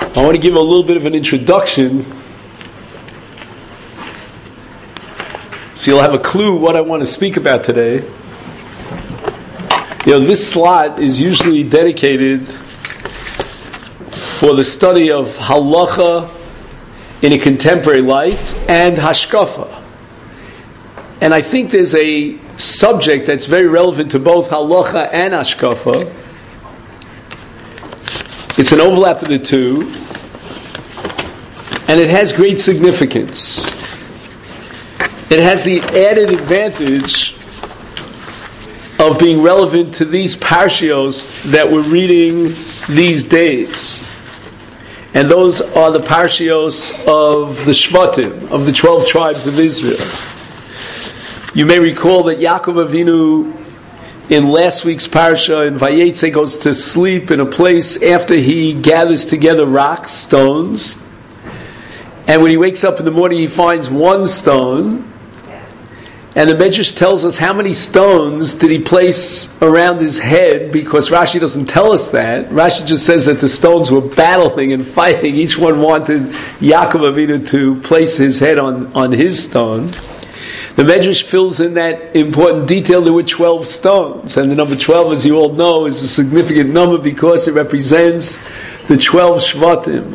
I want to give a little bit of an introduction so you'll have a clue what I want to speak about today. This slot is usually dedicated for the study of halacha in a contemporary light and hashkafa. And I think there's a subject that's very relevant to both halacha and hashkafa. It's an overlap of the two, and it has great significance. It has the added advantage of being relevant to these parshios that we're reading these days. And those are the parshios of the Shvatim, of the 12 tribes of Israel. You may recall that Yaakov Avinu, in last week's parsha, in Vayetze, goes to sleep in a place after he gathers together rocks, stones. And when he wakes up in the morning, he finds one stone. And the Medrash tells us how many stones did he place around his head, because Rashi doesn't tell us that. Rashi just says that the stones were battling and fighting. Each one wanted Yaakov Avinu to place his head on his stone. The Medrash fills in that important detail. There were 12 stones. And the number 12, as you all know, is a significant number because it represents the 12 Shvatim.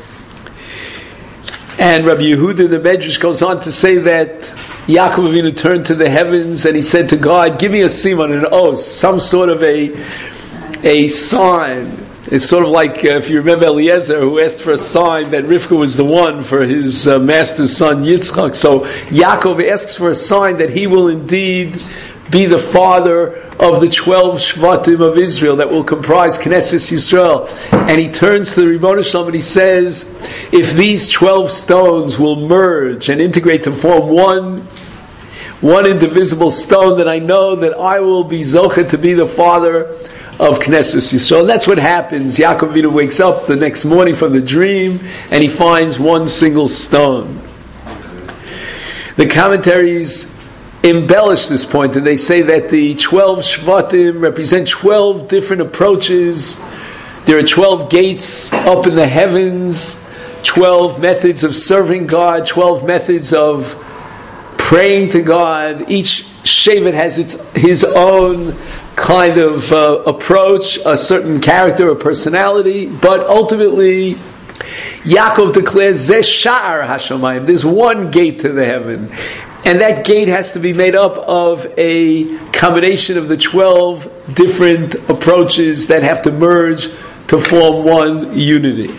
And Rabbi Yehuda in the Medrash goes on to say that Yaakov Avinu turned to the heavens and he said to God, give me a siman, an oath, some sort of a sign. It's sort of like, if you remember Eliezer, who asked for a sign that Rivka was the one for his master's son Yitzchak. So Yaakov asks for a sign that he will indeed be the father of the 12 Shvatim of Israel that will comprise Knesset Yisrael. And he turns to the Ribono Shalom and he says, if these 12 stones will merge and integrate to form one indivisible stone, then I know that I will be Zocheh to be the father of Knesset Yisrael. And that's what happens. Yaakov Avinu wakes up the next morning from the dream and he finds one single stone. The commentaries embellish this point, and they say that the 12 Shvatim represent 12 different approaches. There are 12 gates up in the heavens, 12 methods of serving God, 12 methods of praying to God. Each Shevet has his own kind of approach, a certain character or personality, but ultimately Yaakov declares Zeh Sha'ar HaShamayim. There's one gate to the heaven. And that gate has to be made up of a combination of the 12 different approaches that have to merge to form one unity.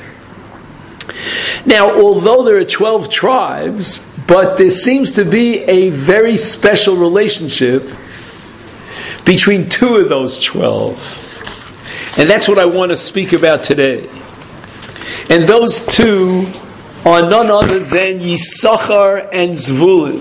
Now, although there are 12 tribes, but there seems to be a very special relationship between two of those 12. And that's what I want to speak about today. And those two are none other than Yisachar and Zvulun.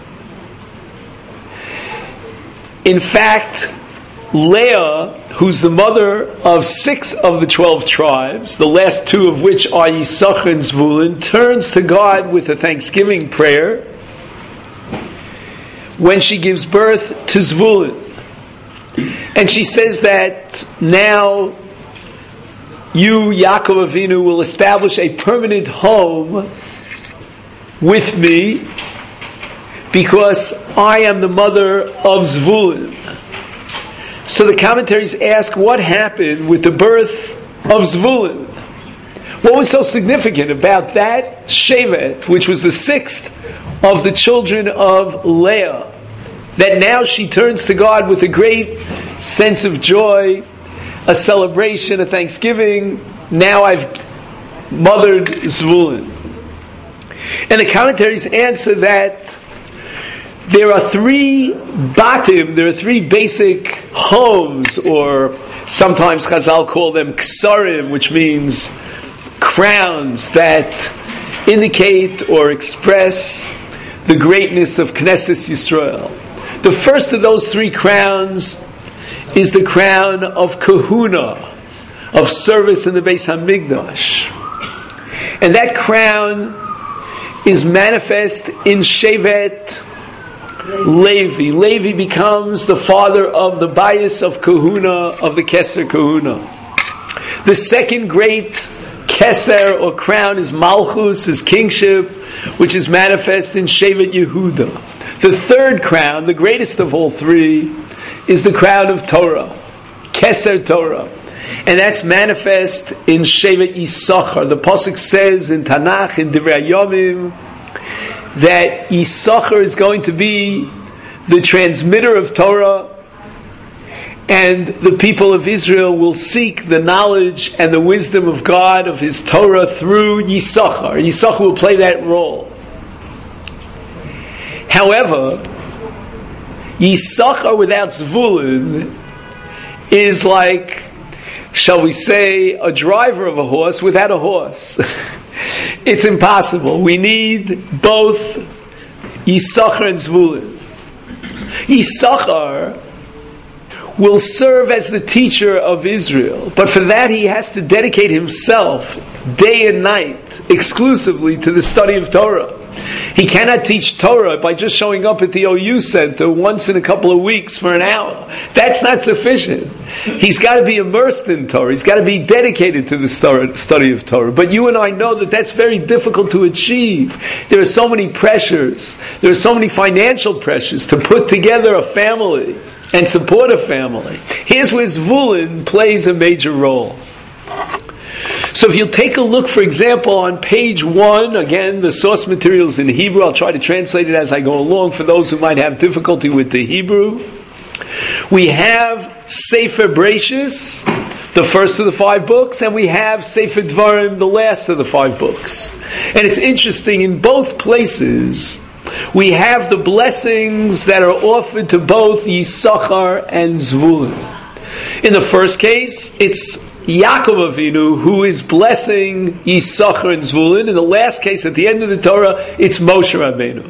In fact, Leah, who's the mother of 6 of the 12 tribes, the last 2 of which are Yisachar and Zvulun, turns to God with a thanksgiving prayer when she gives birth to Zvulun. And she says that now you, Yaakov Avinu, will establish a permanent home with me because I am the mother of Zvulun. So the commentaries ask, what happened with the birth of Zvulun? What was so significant about that Shevet, which was the 6th of the children of Leah, that now she turns to God with a great sense of joy, a celebration, a thanksgiving? Now I've mothered Zvulun. And the commentaries answer that there are 3 batim, there are 3 basic homes, or sometimes Chazal call them ksarim, which means crowns that indicate or express the greatness of Knesset Yisrael. The first of those 3 crowns is the crown of kahuna, of service in the Beis Hamikdash. And that crown is manifest in Shevet Levi. Levi becomes the father of the bias of kahuna, of the Keser kahuna. The second great Keser or crown is Malchus, is kingship, which is manifest in Shevet Yehuda. The third crown, the greatest of all three, is the crown of Torah, Keser Torah. And that's manifest in Shevet Yisachar. The Pasuk says in Tanakh, in Divrei Yomim, that Yisachar is going to be the transmitter of Torah, and the people of Israel will seek the knowledge and the wisdom of God, of His Torah, through Yisachar. Yisachar will play that role. However, Yisachar without Zvulun is like, shall we say, a driver of a horse without a horse. It's impossible. We need both Yisachar and Zvulun. Yisachar will serve as the teacher of Israel, but for that he has to dedicate himself day and night exclusively to the study of Torah. He cannot teach Torah by just showing up at the OU Center once in a couple of weeks for an hour. That's not sufficient. He's got to be immersed in Torah. He's got to be dedicated to the study of Torah. But you and I know that that's very difficult to achieve. There are so many pressures. There are so many financial pressures to put together a family and support a family. Here's where Zvulun plays a major role. So if you'll take a look, for example, on page 1, again, the source material is in Hebrew. I'll try to translate it as I go along for those who might have difficulty with the Hebrew. We have Sefer Bereshis, the first of the 5 books, and we have Sefer Dvarim, the last of the 5 books. And it's interesting, in both places, we have the blessings that are offered to both Yisachar and Zvulun. In the first case, it's Yaakov Avinu who is blessing Yisachar and Zvulun. In the last case, at the end of the Torah, it's Moshe Rabbeinu.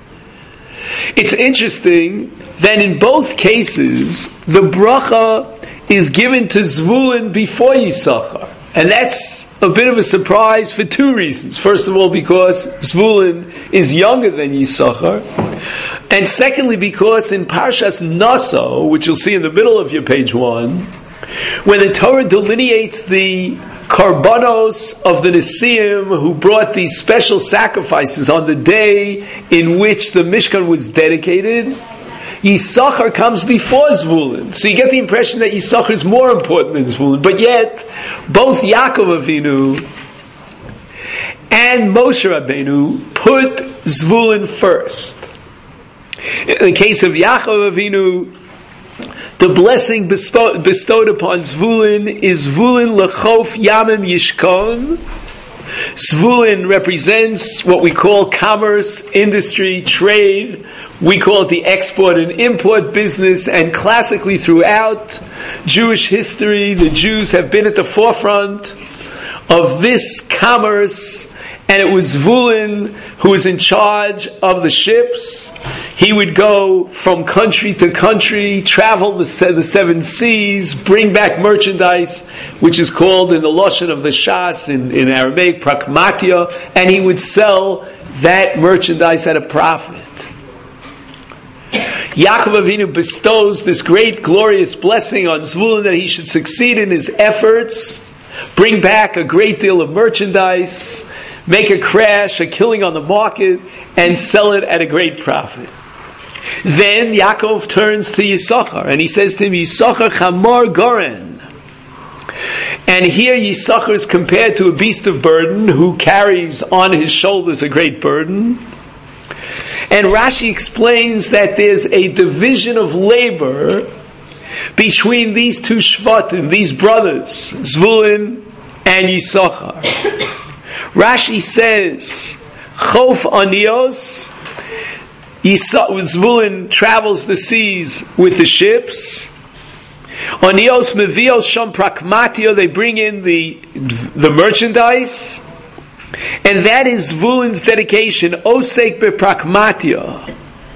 It's interesting that in both cases, the bracha is given to Zvulun before Yisachar. And that's a bit of a surprise for 2 reasons. First of all, because Zvulun is younger than Yisachar. And secondly, because in Parshas Naso, which you'll see in the middle of your page 1, when the Torah delineates the Karbanos of the Nesiim who brought these special sacrifices on the day in which the Mishkan was dedicated, Yisachar comes before Zvulun. So you get the impression that Yisachar is more important than Zvulun. But yet, both Yaakov Avinu and Moshe Rabbeinu put Zvulun first. In the case of Yaakov Avinu, the blessing bestowed upon Zvulun is Zvulun lechof yamim yishkon. Zvulun represents what we call commerce, industry, trade. We call it the export and import business, and classically throughout Jewish history, the Jews have been at the forefront of this commerce, and it was Zvulun who was in charge of the ships. He would go from country to country, travel the 7 seas, bring back merchandise, which is called in the Lashon of the Shas, in Aramaic, prakmatia, and he would sell that merchandise at a profit. Yaakov Avinu bestows this great, glorious blessing on Zvulun that he should succeed in his efforts, bring back a great deal of merchandise, make a crash, a killing on the market, and sell it at a great profit. Then Yaakov turns to Yisachar and he says to him, Yisachar chamor goren. And here Yisachar is compared to a beast of burden who carries on his shoulders a great burden. And Rashi explains that there's a division of labor between these 2 shvatim, these brothers, Zvulun and Yisachar. Rashi says, Chof anios, Zvulun travels the seas with the ships. Anios mevios sham prakmatio, they bring in the merchandise. And that is Zvulun's dedication, osek beprakmatio.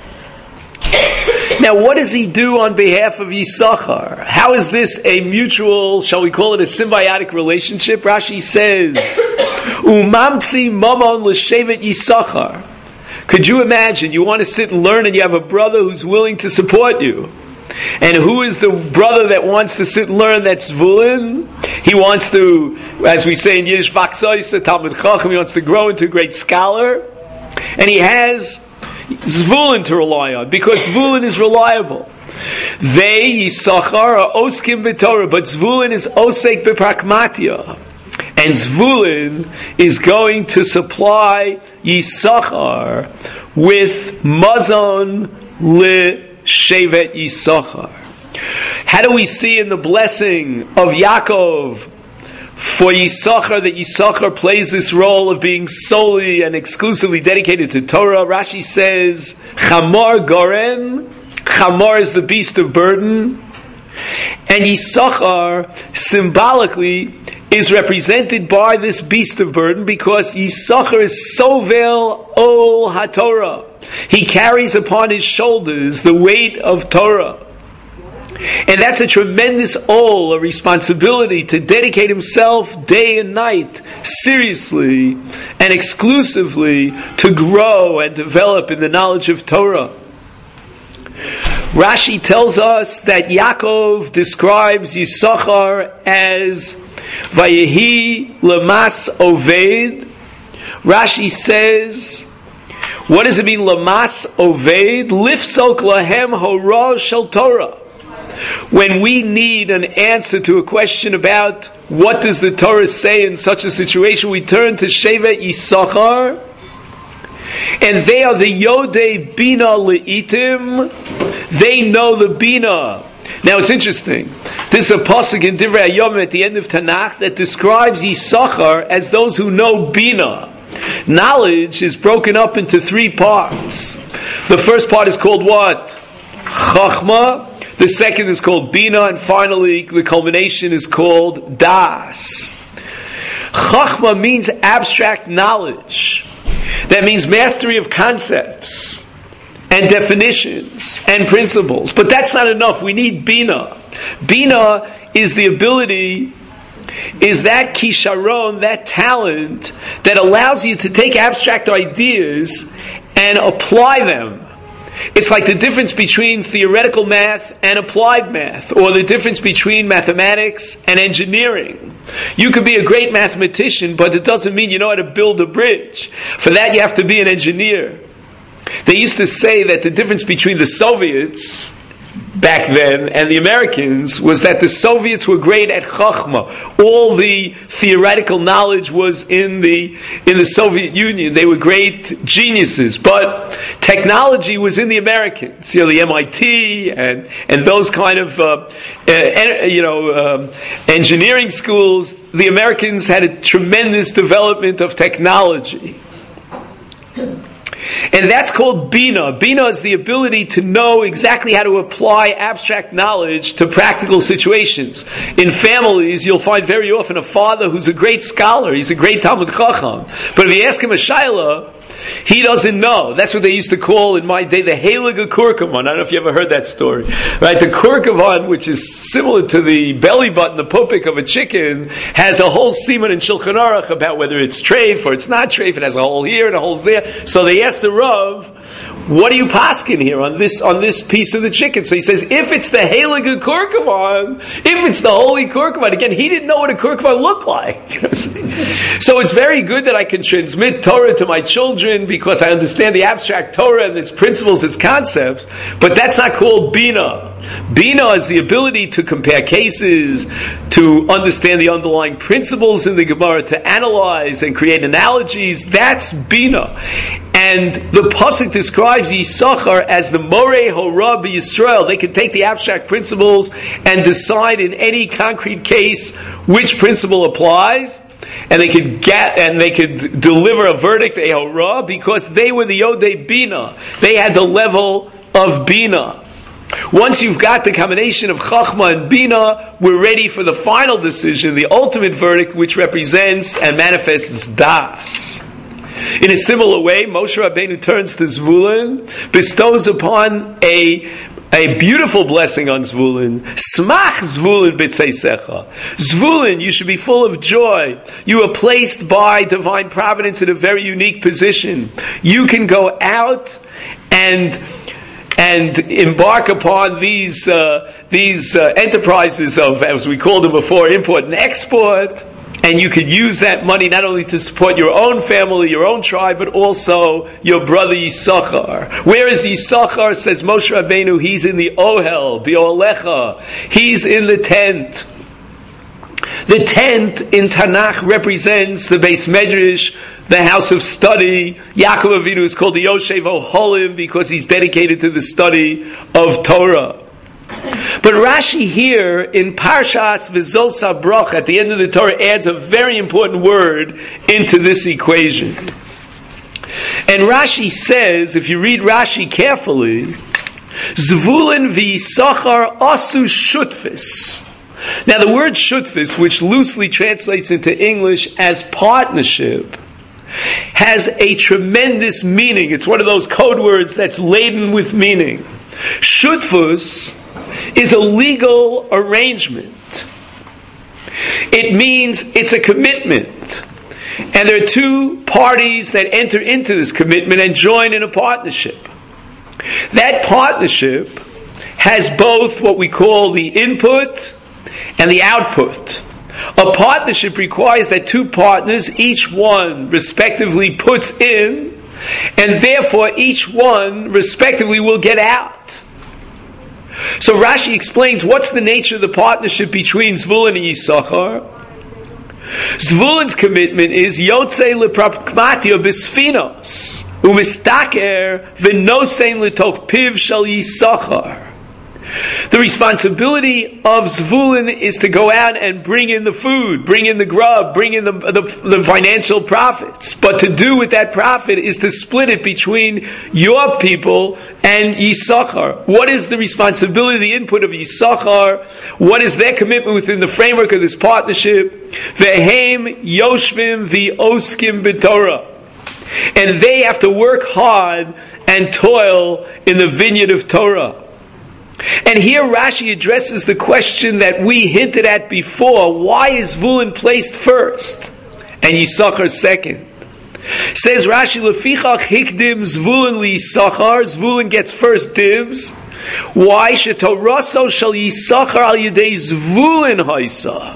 Now, what does he do on behalf of Yisachar? How is this a mutual, shall we call it a symbiotic relationship? Rashi says, Umamtzi mamon l'shevet Yisachar. Could you imagine, you want to sit and learn and you have a brother who's willing to support you. And who is the brother that wants to sit and learn? That's Zvulun. He wants to, as we say in Yiddish, Vaksois, Talmud Chacham, he wants to grow into a great scholar. And he has Zvulun to rely on, because Zvulun is reliable. They, Yisachar, are Oskim b'Torah, but Zvulun is Osek b'Pragmatia. And Zvulun is going to supply Yisachar with Mazon Shevet Yisachar. How do we see in the blessing of Yaakov for Yisachar that Yisachar plays this role of being solely and exclusively dedicated to Torah? Rashi says, Chamor Goren. Chamor is the beast of burden. And Yisachar symbolically is represented by this beast of burden because Yisachar is Sovel Ol HaTorah. He carries upon his shoulders the weight of Torah. And that's a tremendous ol, a responsibility to dedicate himself day and night, seriously and exclusively, to grow and develop in the knowledge of Torah. Rashi tells us that Yaakov describes Yisachar as Vayehi Lamas Oved. Rashi says, what does it mean, Lamas Oved? Lifsok Lahem Hora Shel Torah. When we need an answer to a question about what does the Torah say in such a situation, we turn to Shevet Yisachar, and they are the Yodei Bina Le'itim. They know the Bina. Now it's interesting. This is a pasuk in Divrei Hayom at the end of Tanakh that describes Yisachar as those who know Bina. Knowledge is broken up into three parts. The first part is called what? Chachma. The second is called Bina, and finally the culmination is called Das. Chachma means abstract knowledge. That means mastery of concepts and definitions and principles. But that's not enough. We need Bina. Bina is the ability, is that kisharon, that talent that allows you to take abstract ideas and apply them. It's like the difference between theoretical math and applied math, or the difference between mathematics and engineering. You could be a great mathematician, but it doesn't mean you know how to build a bridge. For that you have to be an engineer. They used to say that the difference between the Soviets back then and the Americans was that the Soviets were great at Chachma. All the theoretical knowledge was in the Soviet Union. They were great geniuses, but technology was in the Americans. You know, the MIT and those kind of engineering schools. The Americans had a tremendous development of technology. And that's called Bina. Bina is the ability to know exactly how to apply abstract knowledge to practical situations. In families, you'll find very often a father who's a great scholar. He's a great Talmud Chacham. But if you ask him a shaila, he doesn't know. That's what they used to call in my day the Heilige Kurkuman. I don't know if you ever heard that story. Right? The Kurkuman, which is similar to the belly button, the pupik of a chicken, has a whole semen in Shulchan Aruch about whether it's treif or it's not treif. It has a hole here and a hole there. So they asked the Rav, what are you paskin here on this piece of the chicken? So he says, if it's the Heilige Kurkuman, if it's the holy Kurkuman, again, he didn't know what a Kurkuman looked like. So it's very good that I can transmit Torah to my children because I understand the abstract Torah and its principles, its concepts, but that's not called Bina. Bina is the ability to compare cases, to understand the underlying principles in the Gemara, to analyze and create analogies. That's Bina. And the pasuk describes Yisachar as the Moreh Hora b'Yisrael. They can take the abstract principles and decide in any concrete case which principle applies. And they could deliver a verdict, a hora, because they were the Yodei Bina. They had the level of Bina. Once you've got the combination of Chachma and Bina, we're ready for the final decision, the ultimate verdict, which represents and manifests Das. In a similar way, Moshe Rabbeinu turns to Zvulun, bestows upon a beautiful blessing on Zvulun. Smach Zvulun b'tzeisecha. Zvulun, you should be full of joy. You are placed by divine providence in a very unique position. You can go out and and embark upon these enterprises of, as we called them before, import and export. And you could use that money not only to support your own family, your own tribe, but also your brother Yisachar. Where is Yisachar? Says Moshe Rabbeinu, he's in the Ohel, B'Olecha. He's in the tent. The tent in Tanakh represents the Beis Medrash, the house of study. Yaakov Avinu is called the Yoshev Oholim because he's dedicated to the study of Torah. But Rashi here in Parshas V'Zosa Broch at the end of the Torah adds a very important word into this equation. And Rashi says, if you read Rashi carefully, Zvulun v'Yisachar asu shutfis. Now the word shutfis, which loosely translates into English as partnership, has a tremendous meaning. It's one of those code words that's laden with meaning. Shutfus is a legal arrangement. It means it's a commitment. And there are two parties that enter into this commitment and join in a partnership. That partnership has both what we call the input and the output. A partnership requires that two partners, each one respectively puts in, and therefore each one respectively will get out. So Rashi explains what's the nature of the partnership between Zvulun and Yisachar. Zvulun's commitment is Yotzei lepragmatio b'sfinos umistaker v'nosein letoch piv shel Yisachar. The responsibility of Zvulun is to go out and bring in the food, bring in the grub, bring in the financial profits. But to do with that profit is to split it between your people and Yisachar. What is the responsibility, the input of Yisachar? What is their commitment within the framework of this partnership? Vehem yoshvim v'oskim b'Torah. And they have to work hard and toil in the vineyard of Torah. And here Rashi addresses the question that we hinted at before. Why is Zvulun placed first and Yisachar second? Says Rashi, Lefichach hikdim Zvulun liYisachar. Zvulun gets first dibs. Why? Shetoraso shel Yisachar al yedei Zvulun haisa.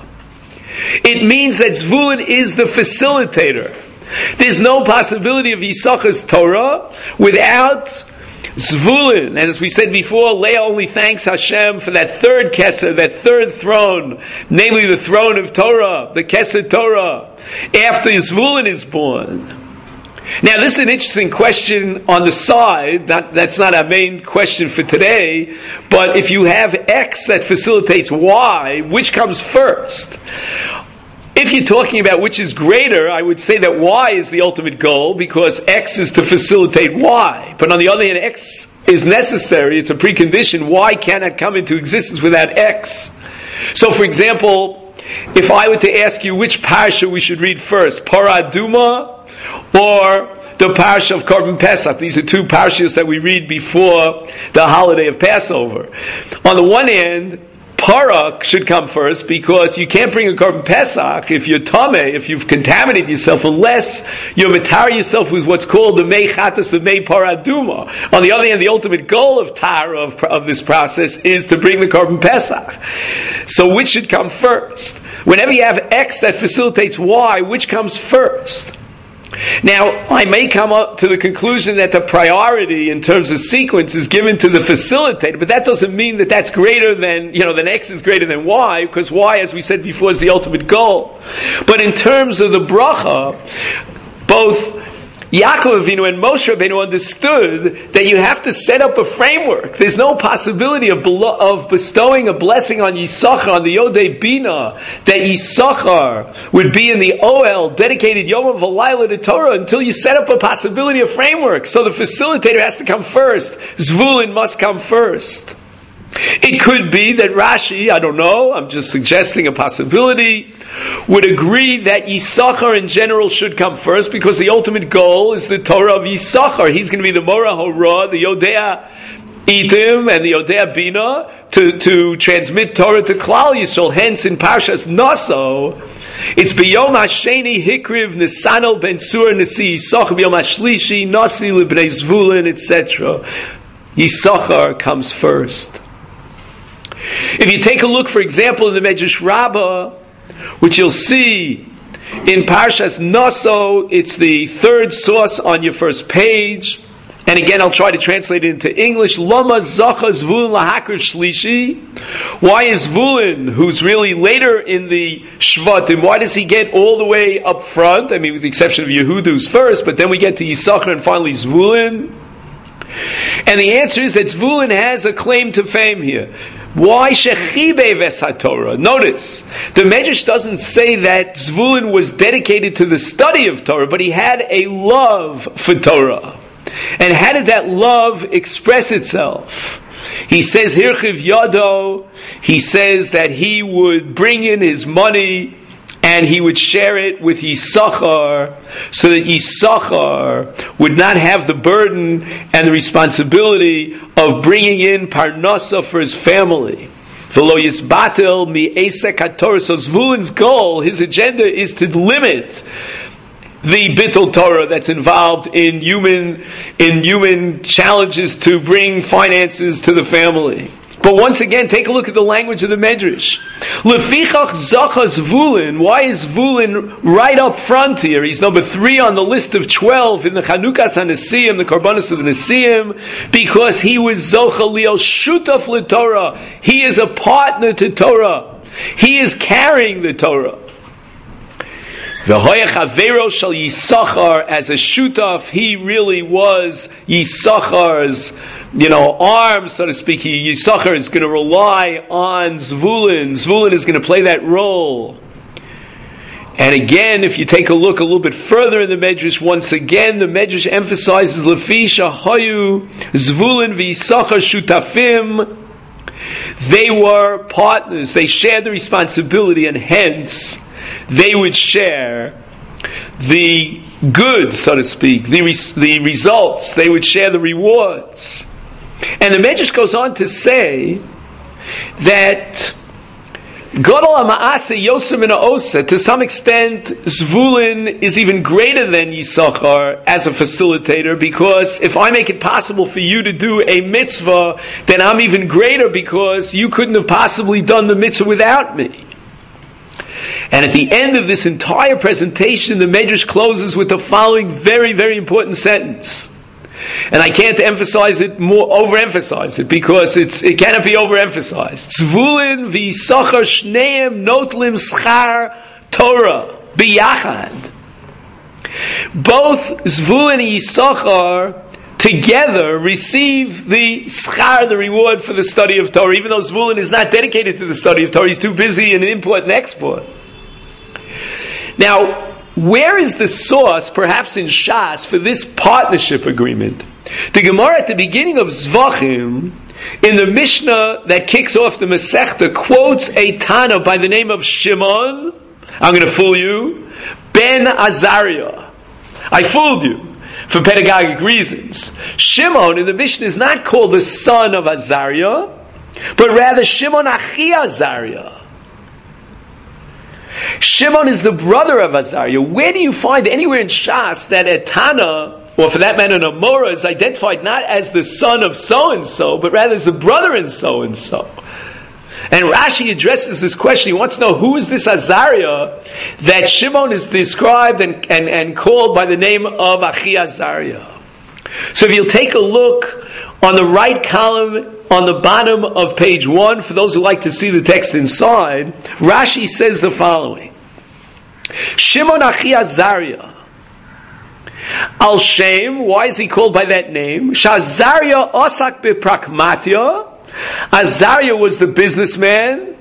It means that Zvulun is the facilitator. There's no possibility of Yisachar's Torah without Zvulun. And as we said before, Leah only thanks Hashem for that third Kesed, that third throne, namely the throne of Torah, the Kesed Torah, after Zvulun is born. Now this is an interesting question on the side. That's not our main question for today, but if you have X that facilitates Y, which comes first? If you're talking about which is greater, I would say that Y is the ultimate goal because X is to facilitate Y. But on the other hand, X is necessary. It's a precondition. Y cannot come into existence without X. So, for example, if I were to ask you which parsha we should read first, Parah Aduma or the parsha of Korban Pesach. These are two parshas that we read before the holiday of Passover. On the one hand, Parah should come first because you can't bring a Korban Pesach if you're tameh, if you've contaminated yourself, unless you matar yourself with what's called the mei chatas, the mei parah aduma. On the other hand, the ultimate goal of Tara of this process is to bring the Korban Pesach. So which should come first? Whenever you have X that facilitates Y, which comes first? Now, I may come up to the conclusion that the priority in terms of sequence is given to the facilitator, but that doesn't mean that that's greater than, than X is greater than Y, because Y, as we said before, is the ultimate goal. But in terms of the bracha, both Yaakov Avinu and Moshe Rabbeinu understood that you have to set up a framework. There's no possibility of bestowing a blessing on Yisachar, on the Yodei Bina, that Yisachar would be in the Ohel, dedicated Yom V'Layla to Torah, until you set up a possibility of framework. So the facilitator has to come first. Zvulun must come first. It could be that Rashi, I don't know, I'm just suggesting a possibility, would agree that Yisachar in general should come first because the ultimate goal is the Torah of Yisachar. He's going to be the Morah Horah, the Yodea Itim, and the Yodea Bina to transmit Torah to Klal Yisrael. Hence, in Parshas Naso, it's B'yom Hasheni Hikriv Nisano Ben Sur Nasi Yisachar B'yom Hashlishi Nasi L'Bnei Zvulun, etc. Yisachar comes first. If you take a look, for example, in the Medrash Rabbah, which you'll see in Parshas Naso, it's the third source on your first page. And again, I'll try to translate it into English. Lama zacha Zvulun lahakar shlishi. Why is Zvulun, who's really later in the Shvatim, why does he get all the way up front? I mean, with the exception of Yehuda, who's first, but then we get to Yisachar and finally Zvulun. And the answer is that Zvulun has a claim to fame here. Why shechibe v'satorah? Notice, the Medrash doesn't say that Zvulun was dedicated to the study of Torah, but he had a love for Torah. And how did that love express itself? He says, Hirchiv Yado, he says that he would bring in his money and he would share it with Yisachar, so that Yisachar would not have the burden and the responsibility of bringing in Parnasa for his family. V'lo yisbatel mi'esek haTorah. So Zvulun's goal, his agenda, is to limit the bittul Torah that's involved in human challenges to bring finances to the family. But once again, take a look at the language of the Medrash. Lefichach zacha Zvulun. Why is Zvulun right up front here? He's number 3 on the list of 12 in the Chanukas HaNesiim, the Korbanos of the Nesiim, because he was zocha liel shutaf l'Torah. He is a partner to Torah. He is carrying the Torah. V'hoya chavero shel Yisachar, as a shutaf, he really was Yisachar's, arm, so to speak. Yisachar is going to rely on Zvulun. Zvulun is going to play that role. And again, if you take a look a little bit further in the Medrash, once again, the Medrash emphasizes Lefi shahayu Zvulun v'Yisachar shutafim. They were partners. They shared the responsibility, and hence they would share the goods, so to speak, the results. They would share the rewards. And the Medrash goes on to say that Gadol HaMa'aseh Yosem Min HaOseh, to some extent, Zvulun is even greater than Yisachar as a facilitator, because if I make it possible for you to do a mitzvah, then I'm even greater, because you couldn't have possibly done the mitzvah without me. And at the end of this entire presentation, the Medrash closes with the following very, very important sentence. And I can't overemphasize it, because it cannot be overemphasized. Zvulun v'Yisachar shneim notlim schar Torah biyachad. Both Zvulun and Yisachar together receive the schar, the reward for the study of Torah, even though Zvulun is not dedicated to the study of Torah. He's too busy in import and export. Now, where is the source, perhaps in Shas, for this partnership agreement? The Gemara at the beginning of Zvachim, in the Mishnah that kicks off the Masechta, quotes a Tana by the name of Shimon. I'm going to fool you. Ben Azariah. I fooled you for pedagogic reasons. Shimon in the Mishnah is not called the son of Azariah, but rather Shimon Achi Azariah. Shimon is the brother of Azariah. Where do you find anywhere in Shas that a Tana, or for that matter an Amora, is identified not as the son of so-and-so, but rather as the brother in so-and-so? And Rashi addresses this question. He wants to know, who is this Azariah that Shimon is described and called by the name of Achi Azariah? So if you'll take a look on the right column, on the bottom of page 1, for those who like to see the text inside, Rashi says the following. Shimon Achi Azariah. Al Shem, why is he called by that name? Shazariah Osak B'Prakmatya. Azariah was the businessman.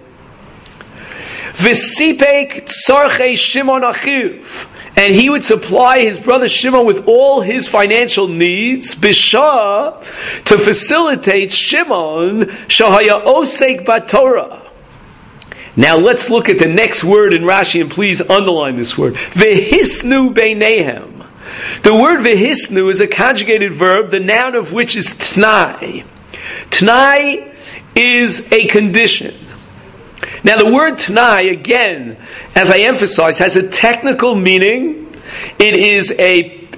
V'sipek tzarchei Shimon Achiv. And he would supply his brother Shimon with all his financial needs, Bishah, to facilitate Shimon, Shahaya Osek Batorah. Now let's look at the next word in Rashi, and please underline this word. V'hisnu beinehem. The word v'hisnu is a conjugated verb, the noun of which is t'nai. T'nai is a condition. Now the word t'nai, again, as I emphasize, has a technical meaning. It is a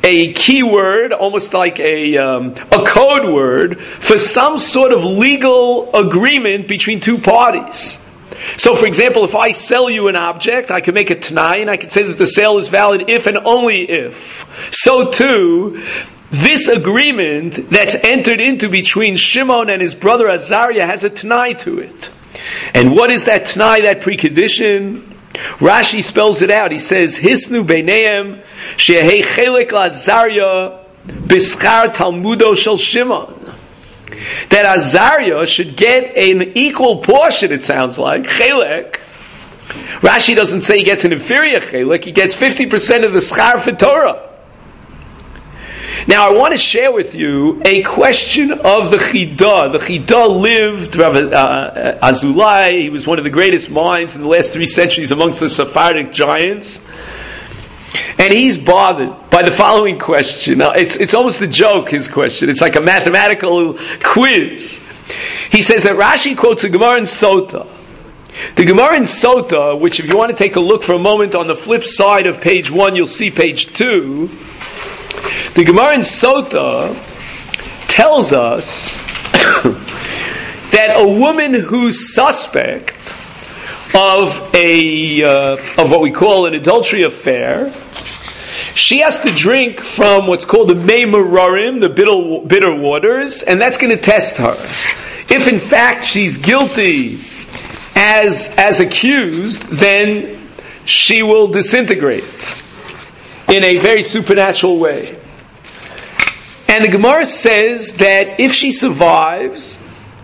a keyword, almost like a code word, for some sort of legal agreement between two parties. So, for example, if I sell you an object, I can make a t'nai, and I can say that the sale is valid if and only if. So, too, this agreement that's entered into between Shimon and his brother Azariah has a t'nai to it. And what is that t'nai, that precondition? Rashi spells it out. He says, Hisnu beineim shehei chelek la'Azariah b'schar talmudo shel Shimon. That Azariah should get an equal portion, it sounds like, chelek. Rashi doesn't say he gets an inferior chelek, he gets 50% of the schar for Torah. Now, I want to share with you a question of the Chidah. The Chidah lived, Rav Azulai, he was one of the greatest minds in the last 3 centuries amongst the Sephardic giants. And he's bothered by the following question. Now, it's almost a joke, his question. It's like a mathematical quiz. He says that Rashi quotes the Gemara in Sota. The Gemara in Sota, which if you want to take a look for a moment on the flip side of page 1, you'll see page 2. The Gemara in Sota tells us that a woman who's suspect of what we call an adultery affair, she has to drink from what's called the mei mararim, the bitter waters, and that's going to test her. If in fact she's guilty as accused, then she will disintegrate in a very supernatural way. And the Gemara says that if she survives,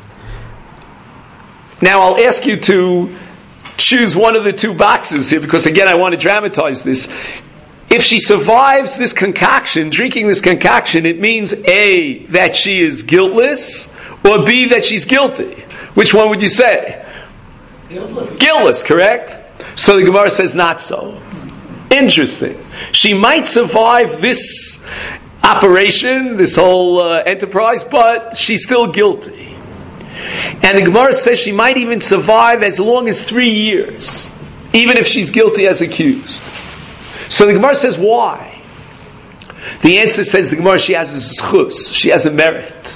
now I'll ask you to choose one of the two boxes here, because again I want to dramatize this. If she survives this concoction, drinking this concoction, it means A, that she is guiltless, or B, that she's guilty. Which one would you say? Guiltless, correct? So the Gemara says not so. Interesting. She might survive this operation, this whole enterprise, but she's still guilty. And the Gemara says she might even survive as long as 3 years, even if she's guilty as accused. So the Gemara says, why? The answer says the Gemara, she has a zchus, she has a merit.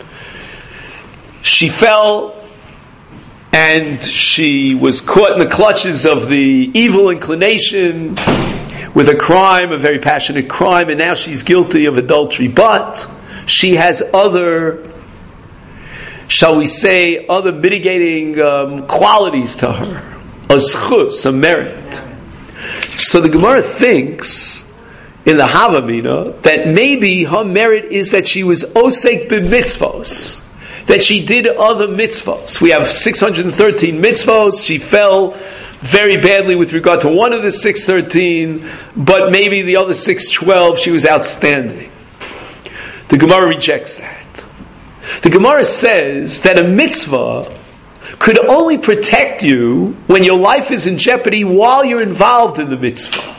She fell and she was caught in the clutches of the evil inclination with a crime, a very passionate crime, and now she's guilty of adultery. But she has other, shall we say, other mitigating qualities to her. A zchus, a merit. So the Gemara thinks, in the Havamina, that maybe her merit is that she was osek b'mitzvos, that she did other mitzvos. We have 613 mitzvos. She fell very badly with regard to one of the 613, but maybe the other 612 she was outstanding. The Gemara rejects that. The Gemara says that a mitzvah could only protect you when your life is in jeopardy while you're involved in the mitzvah.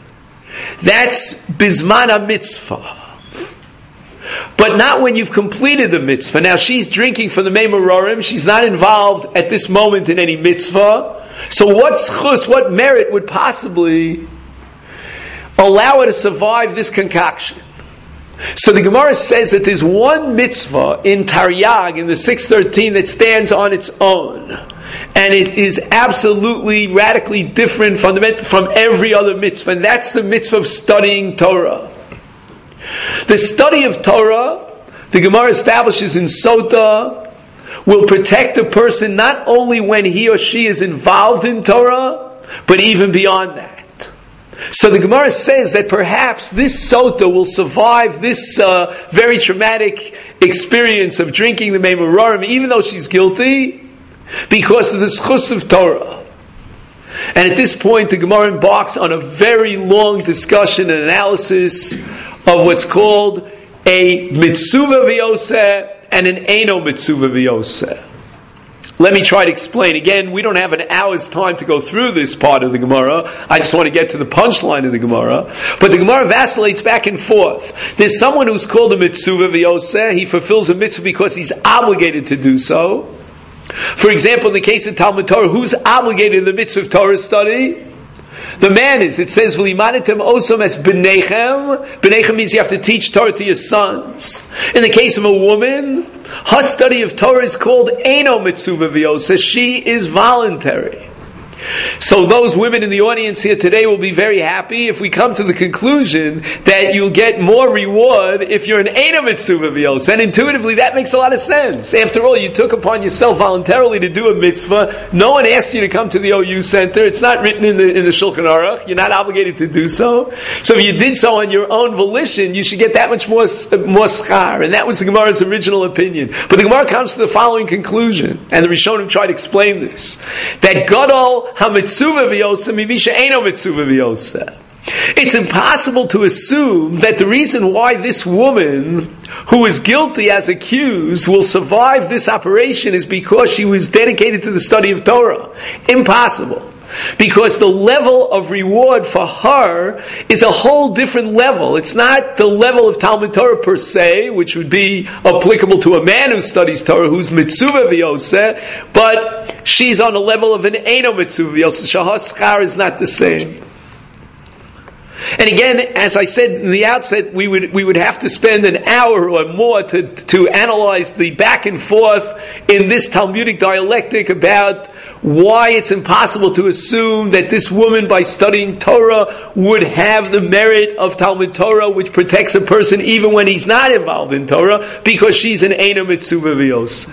That's bizman ha-mitzvah. But not when you've completed the mitzvah. Now she's drinking from the mei mararim. She's not involved at this moment in any mitzvah. So what zchus, what merit would possibly allow her to survive this concoction? So the Gemara says that there's one mitzvah in Taryag, in the 613, that stands on its own. And it is absolutely, radically different from every other mitzvah. And that's the mitzvah of studying Torah. The study of Torah, the Gemara establishes in Sota, will protect a person not only when he or she is involved in Torah, but even beyond that. So the Gemara says that perhaps this Sota will survive this very traumatic experience of drinking the mei mararim, even though she's guilty, because of the zchus of Torah. And at this point, the Gemara embarks on a very long discussion and analysis of what's called a mitzvah v'yoseh and an eino mitzvah v'yoseh. Let me try to explain. Again, we don't have an hour's time to go through this part of the Gemara. I just want to get to the punchline of the Gemara. But the Gemara vacillates back and forth. There's someone who's called a mitzvah v'yoseh. He fulfills a mitzvah because he's obligated to do so. For example, in the case of Talmud Torah, who's obligated in the mitzvah of Torah study? The man is. It says, "V'limanitem osam es b'neichem." B'neichem means you have to teach Torah to your sons. In the case of a woman, her study of Torah is called eino mitzuva v'yosa. She is voluntary. So those women in the audience here today will be very happy if we come to the conclusion that you'll get more reward if you're an eino mitzuva v'yosa. And intuitively that makes a lot of sense. After all, you took upon yourself voluntarily to do a mitzvah. No one asked you to come to the OU Center. It's not written in the Shulchan Aruch. You're not obligated to do so. So if you did so on your own volition, you should get that much more schar. And that was the Gemara's original opinion. But the Gemara comes to the following conclusion, and the Rishonim try to explain this: that Gadol ha-mitzuva v'yosa mimisha eino mitzuva v'yosa. It's impossible to assume that the reason why this woman, who is guilty as accused, will survive this operation is because she was dedicated to the study of Torah. Impossible. Because the level of reward for her is a whole different level. It's not the level of Talmud Torah per se, which would be applicable to a man who studies Torah, who's mitzuva v'yoseh, but she's on the level of an eino mitzuva v'yoseh. Shahar schar is not the same. And again, as I said in the outset, we would have to spend an hour or more to analyze the back and forth in this Talmudic dialectic about why it's impossible to assume that this woman, by studying Torah, would have the merit of Talmud Torah, which protects a person even when he's not involved in Torah, because she's an eino mitzuva v'yoseh.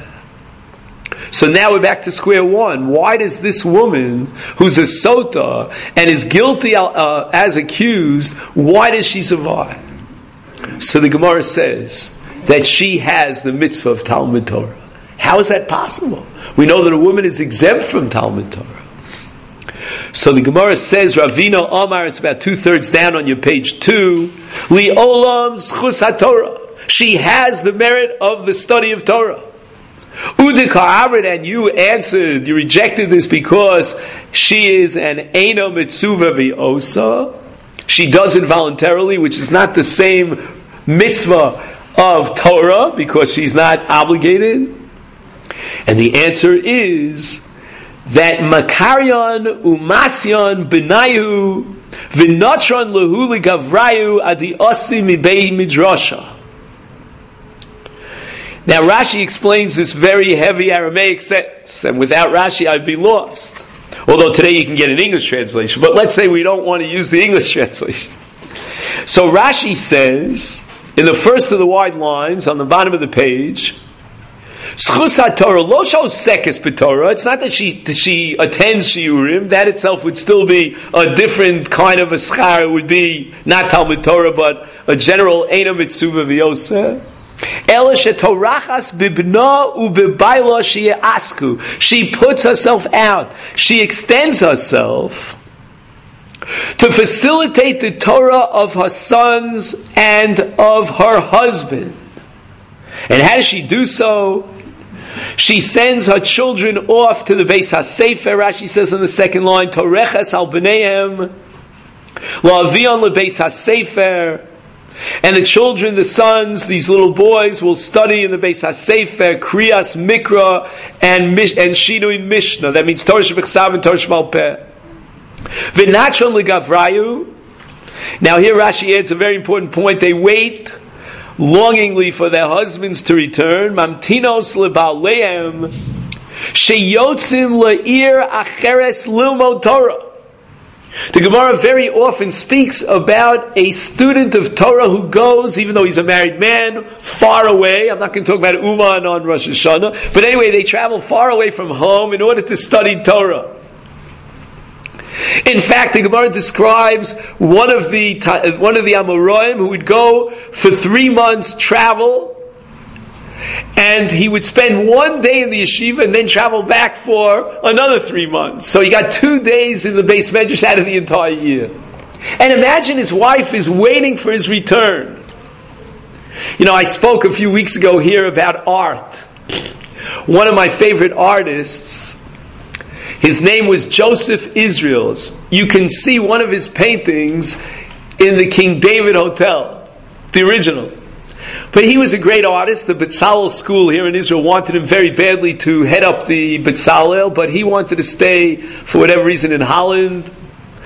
So now we're back to square one. Why does this woman, who's a sota and is guilty as accused, why does she survive? So the Gemara says that she has the mitzvah of Talmud Torah. How is that possible? We know that a woman is exempt from Talmud Torah. So the Gemara says, Ravina Omar, it's about 2/3 down on your page 2, Li olam zchus haTorah. She has the merit of the study of Torah. And you answered, you rejected this because she is an eino mitzuva v'osa. She does it voluntarily, which is not the same mitzvah of Torah, because she's not obligated. And the answer is that Makaryan umasyan benayu v'natron lehu ligavrayu adi osi mibei midrasha. Now Rashi explains this very heavy Aramaic sentence, and without Rashi I'd be lost. Although today you can get an English translation, but let's say we don't want to use the English translation. So Rashi says, in the first of the wide lines on the bottom of the page, Schus HaTorah lo she'osekes b'Torah. It's not that she attends shiurim. That itself would still be a different kind of a schar. It would be not Talmud Torah, but a general eino mitzuva v'yoseh. She puts herself out. She extends herself to facilitate the Torah of her sons and of her husband. And how does she do so? She sends her children off to the Beis HaSefer. Rashi says in the second line, Toreches al b'neihem la'avion leBeis HaSefer. And the children, the sons, these little boys will study in the Beis HaSefer, Kriyas Mikra, and Shinui Mishnah. That means Torah Shebechsav and Torah Shebal Peh. V'natron legavrayu. Now here Rashi adds a very important point. They wait longingly for their husbands to return. Mamtinos leba'aleim sheyotzim le'ir acheres lilmod Torah. The Gemara very often speaks about a student of Torah who goes, even though he's a married man, far away. I'm not going to talk about Uman on Rosh Hashanah, but anyway, they travel far away from home in order to study Torah. In fact, the Gemara describes one of the Amoraim who would go for 3 months travel, and he would spend 1 day in the yeshiva and then travel back for another 3 months. So he got 2 days in the Beis Medrash out of the entire year. And imagine his wife is waiting for his return. You know, I spoke a few weeks ago here about art. One of my favorite artists, his name was Joseph Israels. You can see one of his paintings in the King David Hotel, the original. But he was a great artist. The Betzalel school here in Israel wanted him very badly to head up the Betzalel, but he wanted to stay, for whatever reason, in Holland.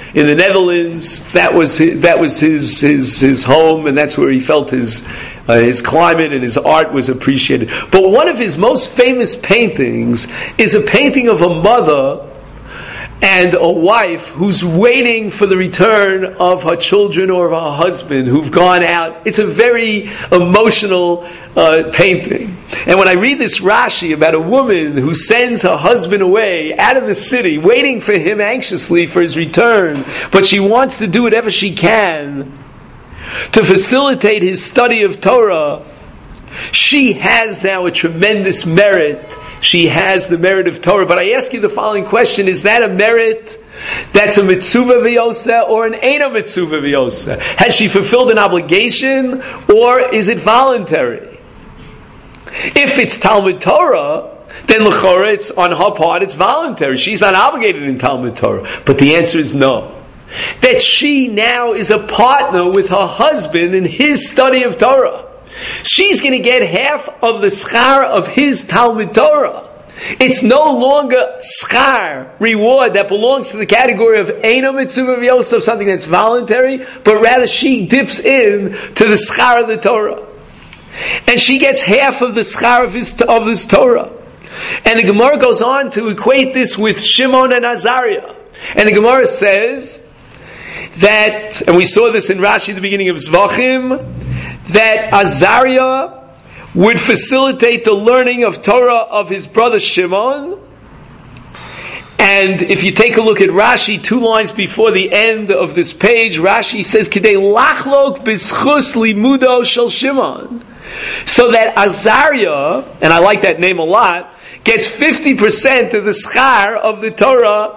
in the Netherlands. That was his home, and that's where he felt his climate and his art was appreciated. But one of his most famous paintings is a painting of a mother and a wife who's waiting for the return of her children or of her husband who've gone out. It's a very emotional painting. And when I read this Rashi about a woman who sends her husband away out of the city, waiting for him anxiously for his return, but she wants to do whatever she can to facilitate his study of Torah, she has now a tremendous merit. She has the merit of Torah. But I ask you the following question: is that a merit that's a mitzvah v'yosa or an ein mitzvah v'yosa? Has she fulfilled an obligation or is it voluntary? If it's Talmud Torah, then l'chora, it's on her part, it's voluntary. She's not obligated in Talmud Torah. But the answer is no. That she now is a partner with her husband in his study of Torah. She's going to get half of the schar of his Talmud Torah. It's no longer schar, reward, that belongs to the category of Eino Mitzvah V'Yosef, something that's voluntary, but rather she dips in to the schar of the Torah. And she gets half of the schar of this Torah. And the Gemara goes on to equate this with Shimon and Azariah. And the Gemara says that, and we saw this in Rashi at the beginning of Zvachim, that Azariah would facilitate the learning of Torah of his brother Shimon. And if you take a look at Rashi, 2 lines before the end of this page, Rashi says, Kidei lachlok b'schus limudo shel Shimon. So that Azariah, and I like that name a lot, gets 50% of the schar of the Torah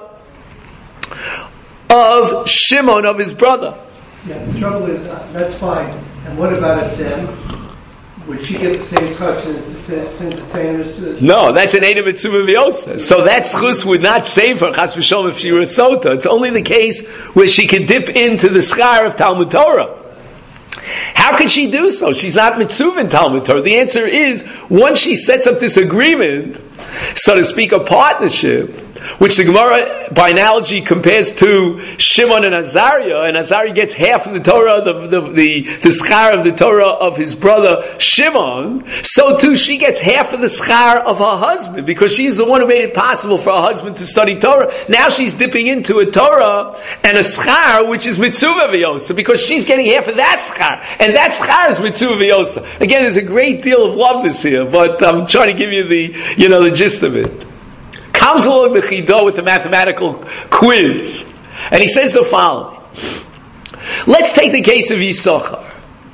of Shimon, of his brother. Yeah, the trouble is, that's fine. And what about a Sem? Would she get the same schus since it's saying? No, that's an Eino Mitzvah V'Yosa. So that schus would not save her, chas v'sholem, if she were a sota. It's only the case where she could dip into the schar of Talmud Torah. How could she do so? She's not mitzvah in Talmud Torah. The answer is, once she sets up this agreement, so to speak, a partnership, which the Gemara, by analogy, compares to Shimon and Azariah gets half of the Torah, the schar of the Torah of his brother Shimon, so too she gets half of the schar of her husband, because she's the one who made it possible for her husband to study Torah. Now she's dipping into a Torah and a schar which is mitzvah v'yosa, because she's getting half of that schar, and that schar is mitzvah v'yosa. Again, there's a great deal of loveness here, but I'm trying to give you the gist of it. Comes along the Chidah with a mathematical quiz, and he says the following. Let's take the case of Yisachar.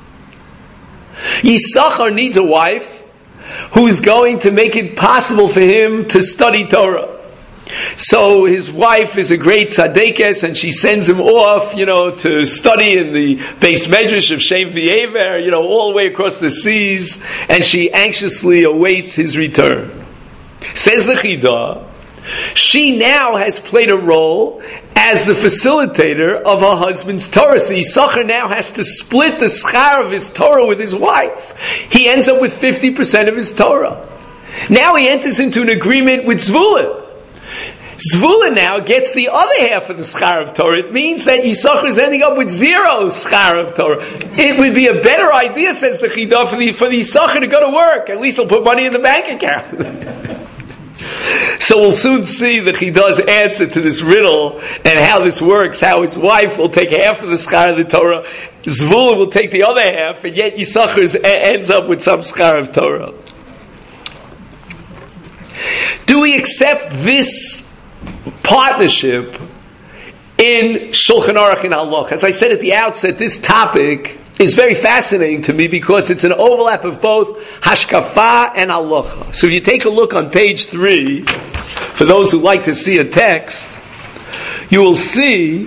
Yisachar needs a wife who's going to make it possible for him to study Torah. So his wife is a great tzaddikus, and she sends him off, to study in the Beis Medrash of Shem V'Yever, all the way across the seas, and she anxiously awaits his return. Says the Chidah, she now has played a role as the facilitator of her husband's Torah. So Yisachar now has to split the schar of his Torah with his wife. He ends up with 50% of his Torah. Now he enters into an agreement with Zvulun. Zvulun now gets the other half of the schar of Torah. It means that Yisachar is ending up with 0 schar of Torah. It would be a better idea, says the Chidah, for the Yisachar to go to work. At least he'll put money in the bank account. So we'll soon see the Chidah's answer to this riddle and how this works, how his wife will take half of the schar of the Torah, Zvulun will take the other half, and yet Yisachar ends up with some schar of Torah. Do we accept this partnership in Shulchan Aruch and Halach? As I said at the outset, this topic is very fascinating to me because it's an overlap of both Hashkafa and Halacha. So if you take a look on page 3, for those who like to see a text, you will see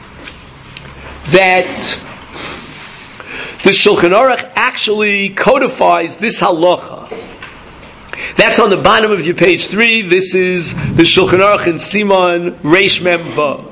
that the Shulchan Aruch actually codifies this Halacha. That's on the bottom of your page 3. This is the Shulchan Aruch in Siman Reish Mem Vav.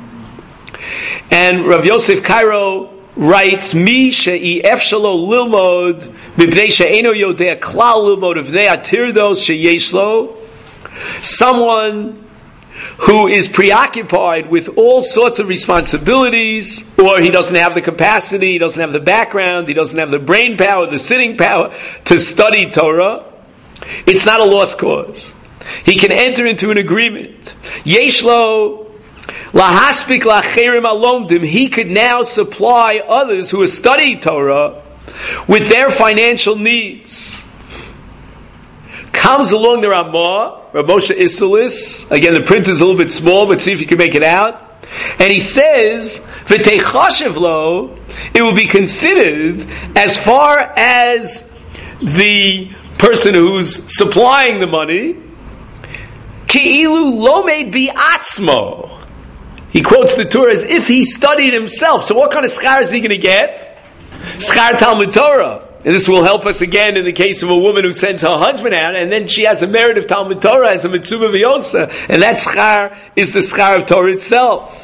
And Rav Yosef Cairo writes, Mi she'i efshalo lilmod mibnei she'eno yodea klal lilmod v'nei atirdos sheyesh lo. Someone who is preoccupied with all sorts of responsibilities, or he doesn't have the capacity, he doesn't have the background, he doesn't have the brain power, the sitting power to study Torah, it's not a lost cause. He can enter into an agreement. Yeshlo lahaspik lacherim alomdim. He could now supply others who are studying Torah with their financial needs. Comes along the Ramah, Rav Moshe Isserles. Again, the print is a little bit small, but see if you can make it out. And he says, "V'teichashev lo," it will be considered as far as the person who's supplying the money, Ki'ilu lomed bi'atzmo. He quotes the Torah as if he studied himself. So what kind of schar is he going to get? Schar Talmud Torah. And this will help us again in the case of a woman who sends her husband out, and then she has a merit of Talmud Torah as a mitzvah v'yosa, and that schar is the schar of Torah itself.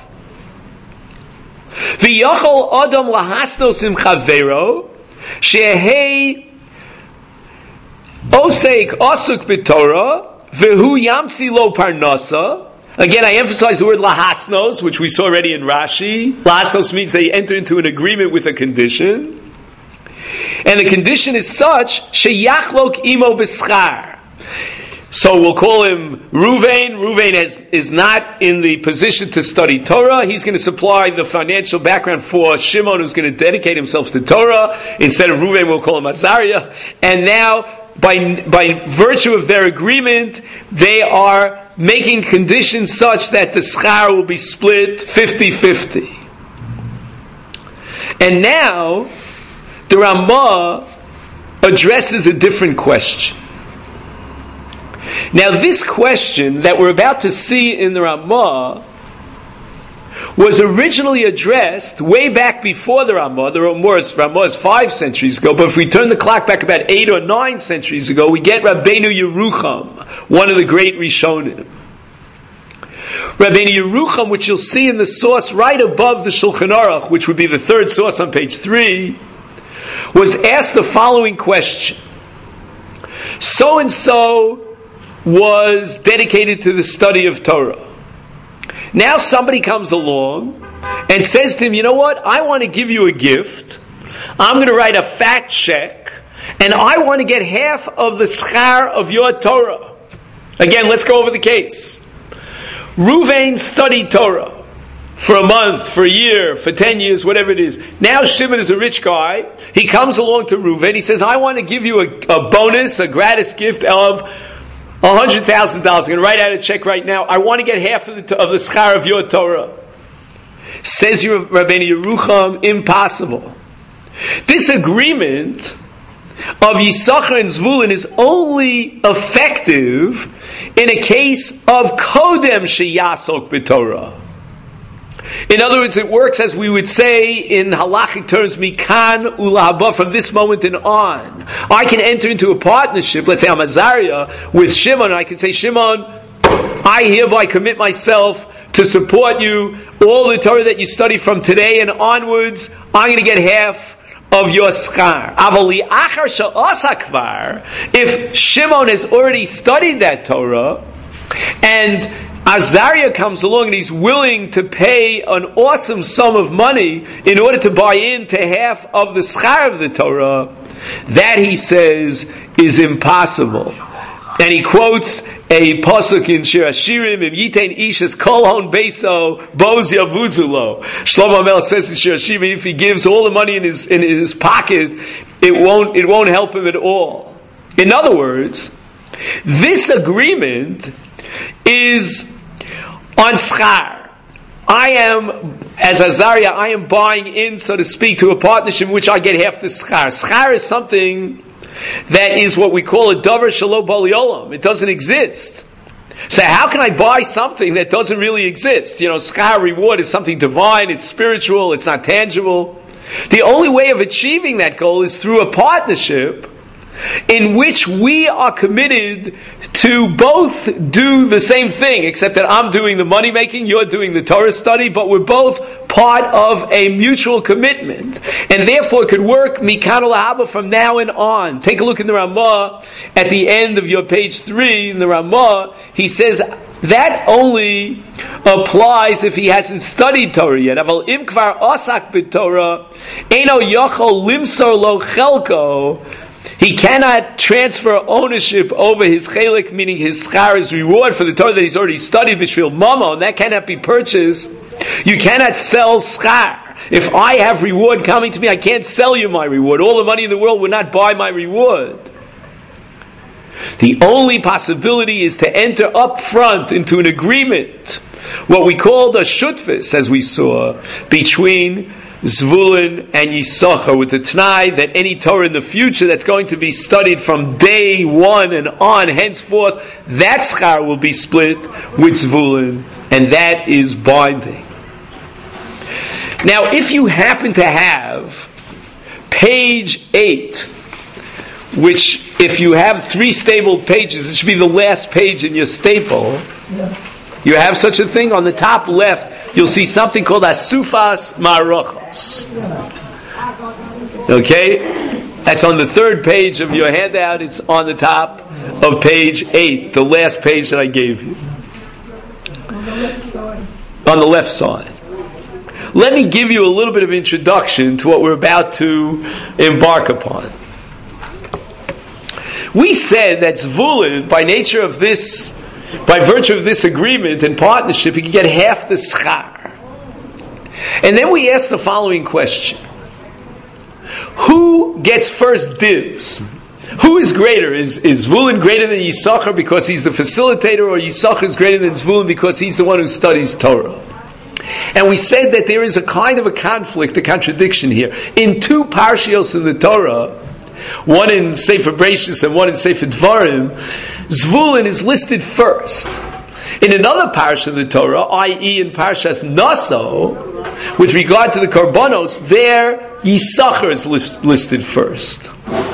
V'yochol adam lahasnos im chavero shehei osek osuk b'Torah v'hu yamsi lo parnasa. Again, I emphasize the word lahasnos, which we saw already in Rashi. Lahasnos means they enter into an agreement with a condition. And the condition is such, sheyachlok imo b'schar. So we'll call him Ruvain. Ruvain is not in the position to study Torah. He's going to supply the financial background for Shimon, who's going to dedicate himself to Torah. Instead of Ruvain, we'll call him Azariah. And now, by virtue of their agreement, they are making conditions such that the schar will be split 50-50. And now, the Ramah addresses a different question. Now, this question that we're about to see in the Ramah was originally addressed way back before the Ramah. The Ramah is 5 centuries ago, but if we turn the clock back about 8 or 9 centuries ago, we get Rabbeinu Yerucham, one of the great Rishonim. Rabbeinu Yerucham, which you'll see in the source right above the Shulchan Aruch, which would be the 3rd source on page 3, was asked the following question. So-and-so was dedicated to the study of Torah. Now somebody comes along and says to him, you know what, I want to give you a gift. I'm going to write a fat check, and I want to get half of the schar of your Torah. Again, let's go over the case. Ruvain studied Torah for a month, for a year, for 10 years, whatever it is. Now Shimon is a rich guy. He comes along to Ruvain. He says, I want to give you a bonus, a gratis gift of $100,000. I'm going to write out a check right now. I want to get half of the schar of your Torah. Says Rabbeinu Yerucham, impossible. This agreement of Yisachar and Zvulun is only effective in a case of Kodem Sheyasok b'Torah. In other words, it works as we would say in halachic terms, mikan ulahaba, from this moment and on. I can enter into a partnership, let's say I'm Azariah, with Shimon, and I can say, Shimon, I hereby commit myself to support you, all the Torah that you study from today and onwards, I'm going to get half of your schar. Avali achar she'asa kvar, if Shimon has already studied that Torah, and Azariah comes along and he's willing to pay an awesome sum of money in order to buy into half of the schar of the Torah, that, he says, is impossible. And he quotes a pasuk in Shir Hashirim, Im Yitein Ishas Kol Hon Beiso Boz Yavuzulo. Shlomo HaMelech says in Shir Hashirim, if he gives all the money in his pocket, it won't help him at all. In other words, this agreement is on schar. I am, as Azariah, I am buying in, so to speak, to a partnership in which I get half the schar. Schar is something that is what we call a davar shelo bali olam. It doesn't exist. So how can I buy something that doesn't really exist? Schar, reward, is something divine, it's spiritual, it's not tangible. The only way of achieving that goal is through a partnership in which we are committed to both do the same thing, except that I'm doing the money making, you're doing the Torah study, but we're both part of a mutual commitment. And therefore it could work mikan ulahaba from now and on. Take a look in the Ramah at the end of your page 3. In the Ramah, he says, that only applies if he hasn't studied Torah yet. Aval im kvar osak b'Torah, eino yochol limsor lo chelko. He cannot transfer ownership over his chelik, meaning his schar, his reward for the Torah that he's already studied, b'shvil mamo, and that cannot be purchased. You cannot sell schar. If I have reward coming to me, I can't sell you my reward. All the money in the world would not buy my reward. The only possibility is to enter up front into an agreement, what we called a shutfis, as we saw, between Zvulun and Yisachar, with the t'nai that any Torah in the future that's going to be studied from day one and on, henceforth, that schar will be split with Zvulun, and that is binding. Now, if you happen to have page 8, which, if you have 3 stapled pages, it should be the last page in your staple. You have such a thing? On the top left, you'll see something called Asufas Marochos. Okay? That's on the 3rd page of your handout. It's on the top of page 8, the last page that I gave you. On the left side. Let me give you a little bit of introduction to what we're about to embark upon. We said that Zvulun, by nature of this, by virtue of this agreement and partnership, he can get half the schar. And then we asked the following question. Who gets first dibs? Who is greater? Is Zvulun greater than Yisachar because he's the facilitator, or Yisachar is greater than Zvulun because he's the one who studies Torah? And we said that there is a kind of a conflict, a contradiction here. In 2 parshios in the Torah, one in Sefer Bereishis and one in Sefer Dvarim, Zvulun is listed first. In another parsha of the Torah, i.e. in Parshas Naso, with regard to the Korbanos, there Yisachar is listed first.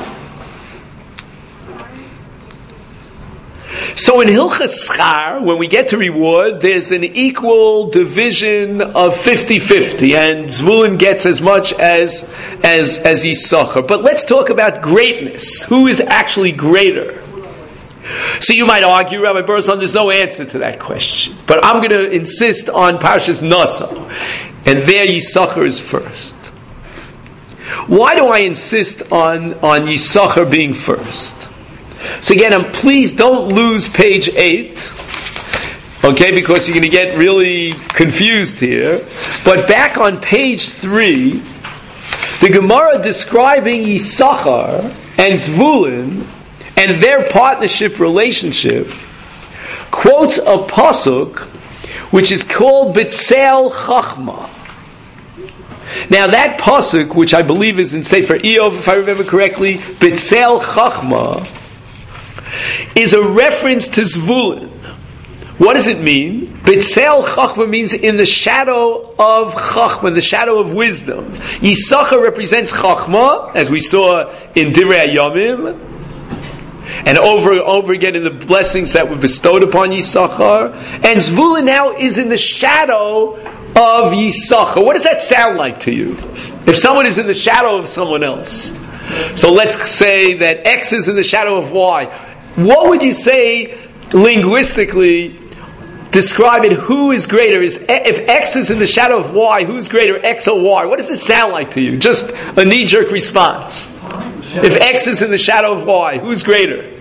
So in Hilchas Schar, when we get to reward, there's an equal division of 50-50, and Zvulun gets as much as Yisachar. But let's talk about greatness. Who is actually greater? So you might argue, Rabbi Burson, there's no answer to that question. But I'm going to insist on Parshas Naso, and there Yisachar is first. Why do I insist on Yisachar being first? So again, please don't lose page 8, okay, because you're going to get really confused here. But back on page 3, the Gemara describing Yisachar and Zvulun and their partnership relationship quotes a pasuk which is called B'tzel Chachma. Now that pasuk, which I believe is in Sefer Eov, if I remember correctly, B'tzel Chachma, is a reference to Zvulun. What does it mean? B'tzel Chachma means in the shadow of Chachma, the shadow of wisdom. Yisachar represents Chachma, as we saw in Divrei Hayomim, and over and over again in the blessings that were bestowed upon Yisachar. And Zvulun now is in the shadow of Yisachar. What does that sound like to you? If someone is in the shadow of someone else. So let's say that X is in the shadow of Y. What would you say linguistically, describe it, who is greater? If X is in the shadow of Y, who's greater, X or Y? What does it sound like to you? Just a knee-jerk response. If X is in the shadow of Y, who's greater?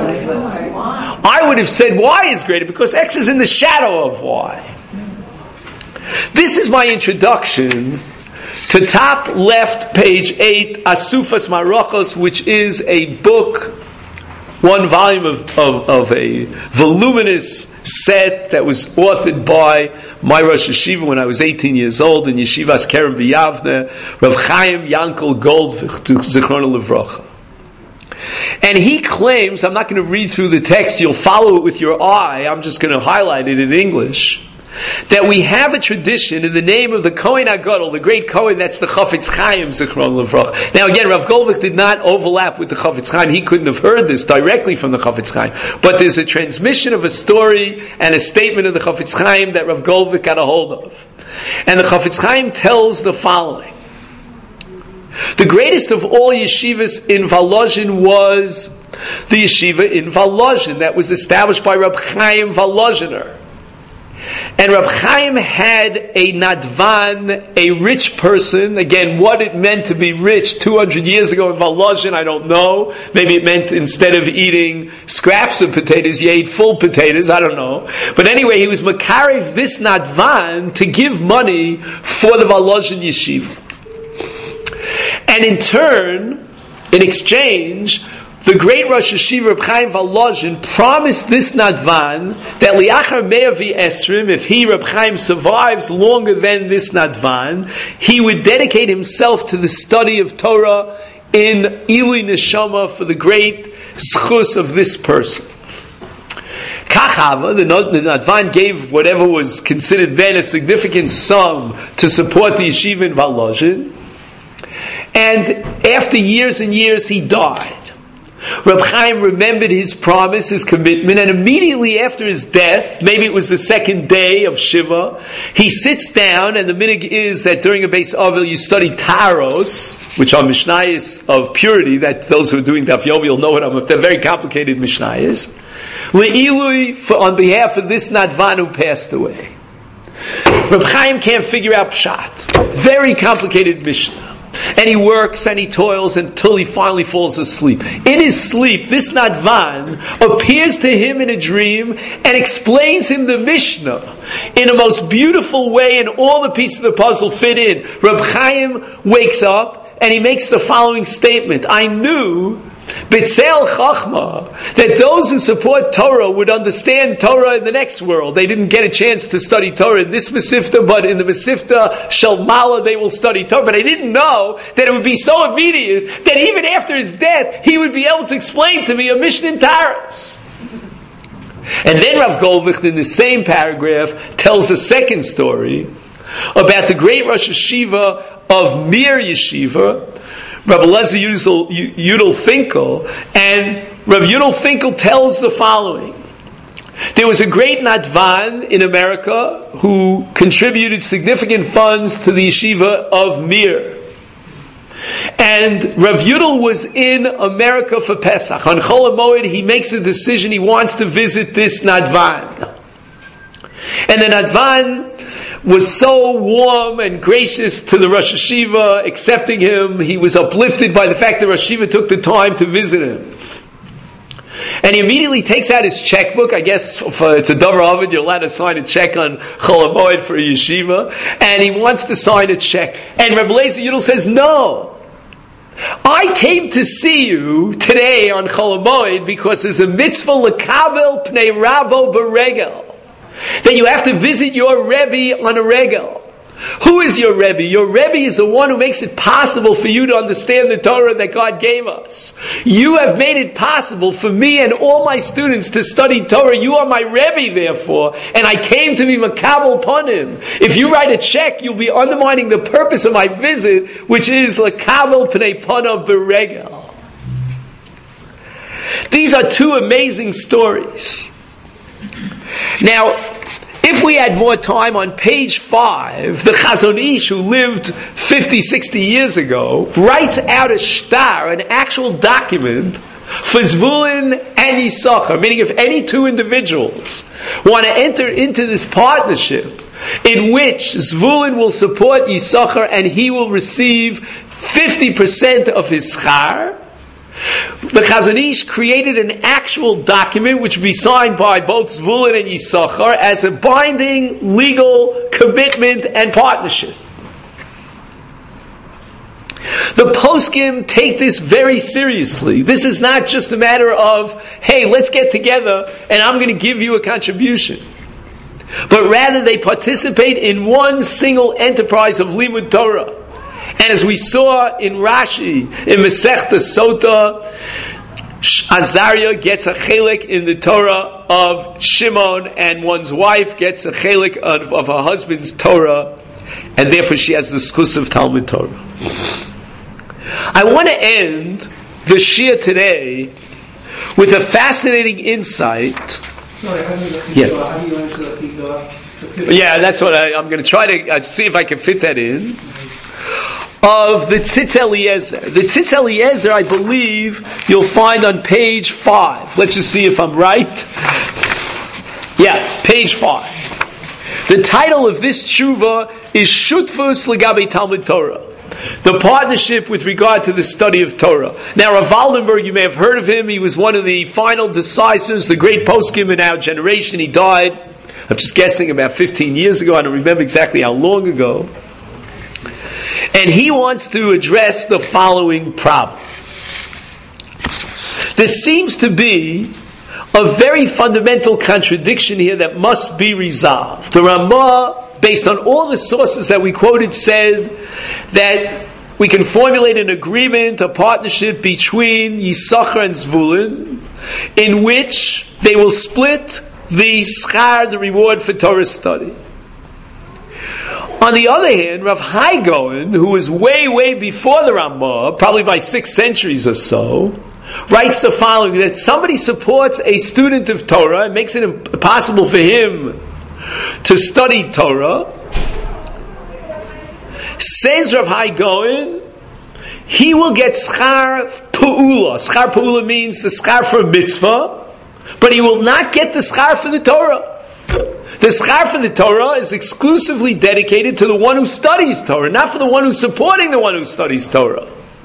I would have said Y is greater because X is in the shadow of Y. This is my introduction to top left, page 8, Asufas Marochos, which is a book, one volume of a voluminous set that was authored by my Rosh Yeshiva when I was 18 years old in Yeshivas Kerem B'Yavne, Rav Chaim Yankel Goldvich, Zichrono Livrocha. And he claims, I'm not going to read through the text, you'll follow it with your eye, I'm just going to highlight it in English, that we have a tradition in the name of the Kohen HaGadol, the great Kohen, that's the Chafetz Chaim, Zichron Livroch. Now again, Rav Goldvich did not overlap with the Chafetz Chaim. He couldn't have heard this directly from the Chafetz Chaim. But there's a transmission of a story and a statement of the Chafetz Chaim that Rav Goldvich got a hold of. And the Chafetz Chaim tells the following. The greatest of all yeshivas in Volozhin was the yeshiva in Volozhin that was established by Rab Chaim Volozhiner. And Reb Chaim had a nadvan, a rich person. Again, what it meant to be rich 200 years ago in Volozhin, I don't know. Maybe it meant instead of eating scraps of potatoes, you ate full potatoes, I don't know. But anyway, he was makarev this nadvan to give money for the Volozhin yeshiva. And in turn, in exchange, the great Rosh Hashiva Reb Chaim Volozhin promised this nadvan that liachar mea v'esrim, if he, Reb Chaim, survives longer than this nadvan, he would dedicate himself to the study of Torah in Ilui Neshama for the great schus of this person. Kachava, the nadvan gave whatever was considered then a significant sum to support the yeshiva in Volozhin, and after years and years he died. Reb Chaim remembered his promise, his commitment, and immediately after his death, maybe it was the second day of Shiva, he sits down, and the minhag is that during a Beis Avil you study Taros, which are Mishnayos of purity, that those who are doing Daf Yomi will know what I'm about. They're very complicated Mishnayos. Le'ilui, on behalf of this Nadvan who passed away. Reb Chaim can't figure out Pshat. Very complicated Mishnah. And he works and he toils until he finally falls asleep. In his sleep, this Nadvan appears to him in a dream and explains him the Mishnah in a most beautiful way, and all the pieces of the puzzle fit in. Reb Chaim wakes up and he makes the following statement: I knew B'tzel Chachma, that those who support Torah would understand Torah in the next world. They didn't get a chance to study Torah in this Mesifta, but in the Mesifta Shalmala they will study Torah. But I didn't know that it would be so immediate that even after his death he would be able to explain to me a Mishnah in Taras. And then Rav Goldvicht in the same paragraph tells a second story about the great Rosh Hashiva of Mir Yeshiva, Rabbi Eliezer Yudel Finkel, and Rabbi Yudel Finkel tells the following. There was a great Nadvan in America who contributed significant funds to the yeshiva of Mir. And Rav Yudel was in America for Pesach. On Chol HaMoed, he makes a decision, he wants to visit this Nadvan. And the Nadvan was so warm and gracious to the Rosh Hashiva, accepting him. He was uplifted by the fact that Rosh Hashiva took the time to visit him. And he immediately takes out his checkbook. I guess it's a Dover Ovid, you're allowed to sign a check on Chol HaMoed for a yeshiva. And he wants to sign a check. And Rabbi Eliezer Yudel says, no. I came to see you today on Chol HaMoed because there's a mitzvah l'kabel pnei rabo b'regel, that you have to visit your Rebbe on a regel. Who is your Rebbe? Your Rebbe is the one who makes it possible for you to understand the Torah that God gave us. You have made it possible for me and all my students to study Torah. You are my Rebbe, therefore, and I came to be makabel upon him. If you write a check, you'll be undermining the purpose of my visit, which is l'kabel pnei panav b'regel. These are two amazing stories. Now, if we had more time, on page 5, the Chazon Ish, who lived 50, 60 years ago, writes out a shtar, an actual document, for Zvulun and Yisachar, meaning if any two individuals want to enter into this partnership in which Zvulun will support Yisachar and he will receive 50% of his schar, the Chazon Ish created an actual document which would be signed by both Zvulun and Yisachar as a binding legal commitment and partnership. The poskim take this very seriously. This is not just a matter of, hey, let's get together and I'm going to give you a contribution. But rather they participate in one single enterprise of Limud Torah. And as we saw in Rashi, in Masechta Sota, Azariah gets a chelik in the Torah of Shimon, and one's wife gets a chelik of her husband's Torah, and therefore she has the schus of Talmud Torah. I want to end the Shia today with a fascinating insight. Sorry, how do you answer the Pigah? Yeah, that's what I'm going to try to see if I can fit that in. Of the Tzitz Eliezer. The Tzitz Eliezer, I believe, you'll find on page 5. Let's just see if I'm right. Yeah, page 5. The title of this tshuva is Shutfus Legabe Talmud Torah, the partnership with regard to the study of Torah. Now, Rav Waldenberg, you may have heard of him. He was one of the final decisors, the great poskim in our generation. He died, I'm just guessing, about 15 years ago. I don't remember exactly how long ago. And he wants to address the following problem. There seems to be a very fundamental contradiction here that must be resolved. The Ramah, based on all the sources that we quoted, said that we can formulate an agreement, a partnership between Yisachar and Zvulun, in which they will split the schar, the reward for Torah study. On the other hand, Rav Hai Gaon, who was way, way before the Ramah, probably by 6 centuries or so, writes the following, that somebody supports a student of Torah and makes it impossible for him to study Torah. Says Rav Hai Gaon, he will get schar pa'ula. Schar pa'ula means the schar for a mitzvah, but he will not get the schar for the Torah. The schar for the Torah is exclusively dedicated to the one who studies Torah, not for the one who's supporting the one who studies Torah.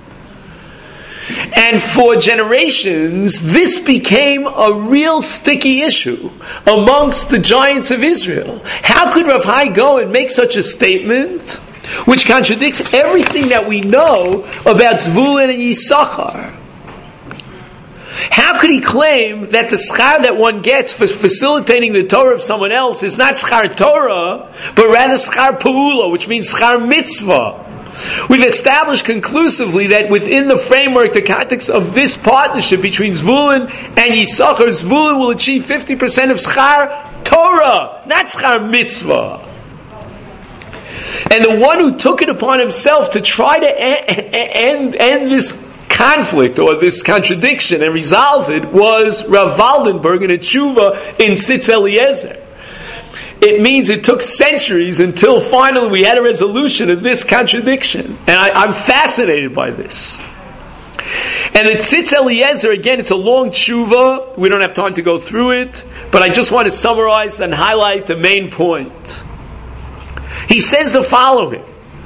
And for generations, this became a real sticky issue amongst the giants of Israel. How could Rav Hai Gaon make such a statement which contradicts everything that we know about Zvulun and Yisachar? How could he claim that the schar that one gets for facilitating the Torah of someone else is not schar Torah, but rather schar pa'ula, which means schar mitzvah? We've established conclusively that within the framework, the context of this partnership between Zvulun and Yisachar, Zvulun will achieve 50% of schar Torah, not schar mitzvah. And the one who took it upon himself to try to end this conflict or this contradiction and resolve it was Rav Waldenberg in a tshuva in Tzitz Eliezer. It means it took centuries until finally we had a resolution of this contradiction. And I'm fascinated by this. And the Tzitz Eliezer, again, it's a long tshuva. We don't have time to go through it. But I just want to summarize and highlight the main point. He says the following.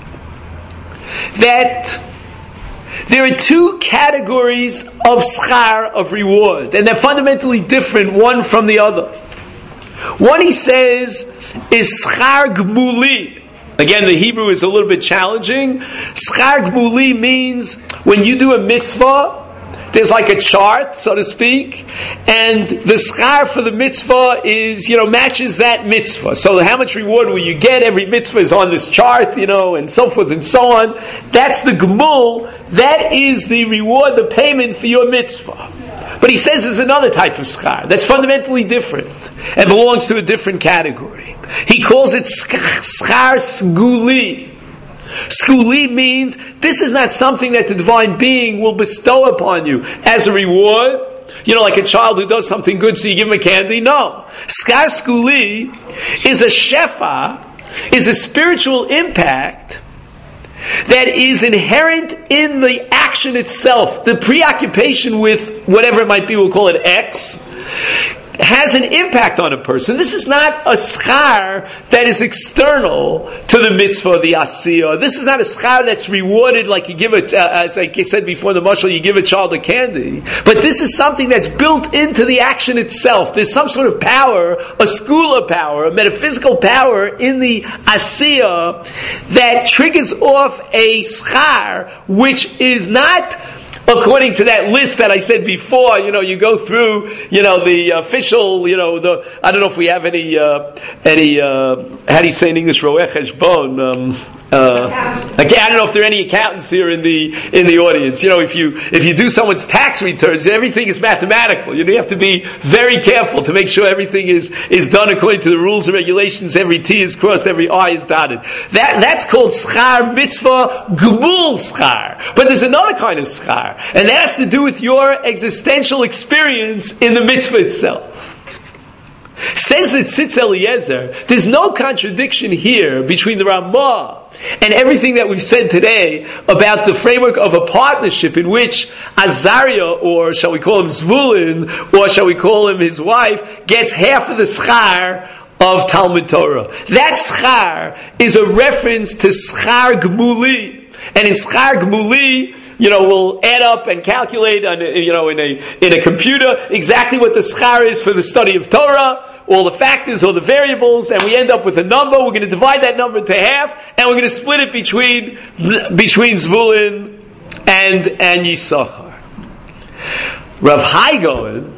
That there are 2 categories of schar, of reward. And they're fundamentally different one from the other. One, he says, is schar gmuli. Again, the Hebrew is a little bit challenging. Schar gmuli means when you do a mitzvah, there's like a chart, so to speak, and the schar for the mitzvah is, matches that mitzvah. So how much reward will you get? Every mitzvah is on this chart, and so forth and so on. That's the gmul. That is the reward, the payment for your mitzvah. But he says there's another type of schar that's fundamentally different and belongs to a different category. He calls it schar skuli. Skuli means this is not something that the divine being will bestow upon you as a reward. Like a child who does something good, so you give him a candy. No. Schar skuli is a shefa, is a spiritual impact that is inherent in the action itself. The preoccupation with whatever it might be, we'll call it X, has an impact on a person. This is not a schar that is external to the mitzvah, the asiyah. This is not a schar that's rewarded like you give as I said before the mashal, you give a child a candy. But this is something that's built into the action itself. There's some sort of power, a school of power, a metaphysical power in the asiyah that triggers off a schar which is not according to that list that I said before. You go through, the official, I don't know if we have any how do you say in English, roeh cheshbon, I don't know if there are any accountants here in the audience. If you do someone's tax returns, everything is mathematical. You have to be very careful to make sure everything is done according to the rules and regulations. Every T is crossed, every I is dotted. That's called schar mitzvah gmul schar. But there's another kind of schar, and that has to do with your existential experience in the mitzvah itself. Says the Tzitz Eliezer, there's no contradiction here between the Ramah and everything that we've said today about the framework of a partnership in which Azariah, or shall we call him Zvulun, or shall we call him his wife, gets half of the schar of Talmud Torah. That schar is a reference to schar gmuli. And in schar gmuli, we'll add up and calculate on, in a computer exactly what the schar is for the study of Torah, all the factors, all the variables, and we end up with a number. We're going to divide that number into half, and we're going to split it between Zvulun and Yisachar. Rav Hai Gaon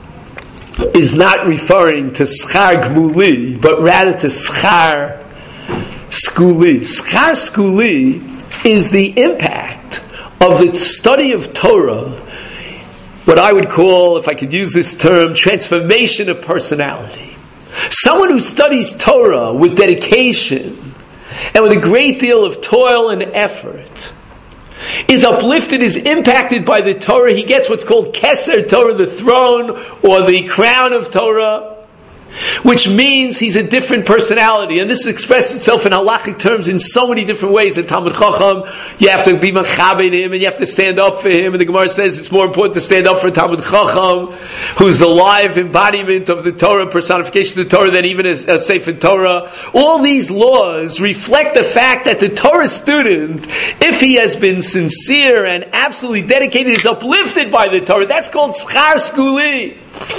is not referring to schar gmuli, but rather to schar skuli. Schar skuli is the impact of the study of Torah, what I would call, if I could use this term, transformation of personality. Someone who studies Torah with dedication and with a great deal of toil and effort is uplifted, is impacted by the Torah. He gets what's called Keser Torah, the throne or the crown of Torah, which means he's a different personality. And this expresses itself in halachic terms in so many different ways. In Talmud Chacham, you have to be machabed him and you have to stand up for him. And the Gemara says it's more important to stand up for Talmud Chacham, who's the live embodiment of the Torah, personification of the Torah, than even a Sefer Torah. All these laws reflect the fact that the Torah student, if he has been sincere and absolutely dedicated, is uplifted by the Torah. That's called schar skuli.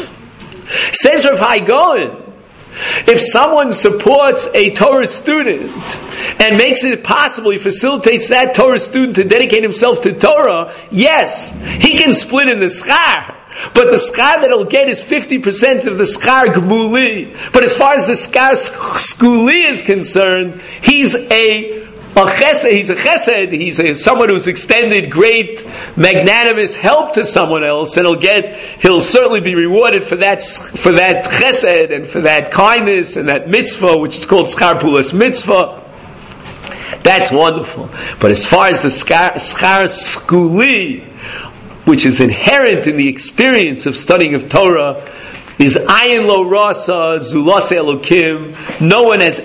Says Rav Hai Gaon, if someone supports a Torah student and makes it possible, he facilitates that Torah student to dedicate himself to Torah, yes, he can split in the schar. But the schar that he'll get is 50% of the schar gmuli. But as far as the schar skuli is concerned, he's a chesed, he's someone who's extended great magnanimous help to someone else, and he'll certainly be rewarded for that chesed and for that kindness and that mitzvah, which is called schar pulas mitzvah. That's wonderful. But as far as the schar skuli, which is inherent in the experience of studying of Torah, is ayin lo rasa zulas elokim. No one has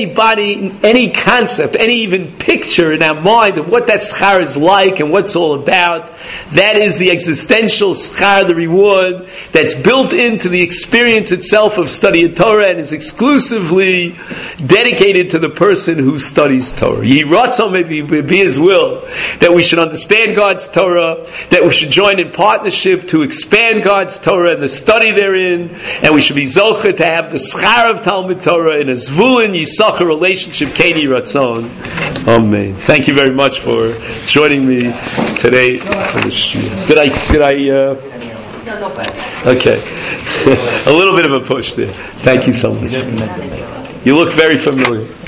any concept, any even picture in our mind of what that schar is like and what it's all about. That is the existential schar, the reward that's built into the experience itself of study of Torah and is exclusively dedicated to the person who studies Torah. Yehi ratzon, maybe be His will that we should understand God's Torah, that we should join in partnership to expand God's Torah and the study therein. And we should be zocher to have the schar of Talmud Torah in a Zvulun Yisachar relationship. Keni Ratzon. Amen. Thank you very much for joining me today for the shiur. Did I? Okay. A little bit of a push there. Thank you so much. You look very familiar.